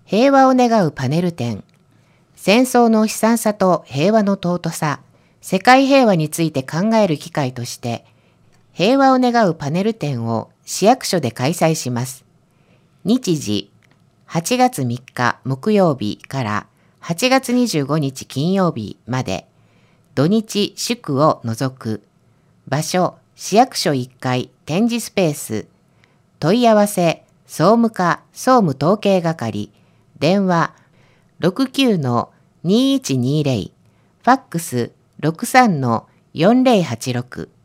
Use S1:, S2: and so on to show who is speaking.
S1: 平和を願うパネル展。戦争の悲惨さと平和の尊さ、世界平和について考える機会として、平和を願うパネル展を市役所で開催します。日時、8月3日木曜日から8月25日金曜日まで、土日祝を除く。場所、市役所1階展示スペース。問い合わせ、総務課総務統計係。電話、69-2120。ファックス、63-4086。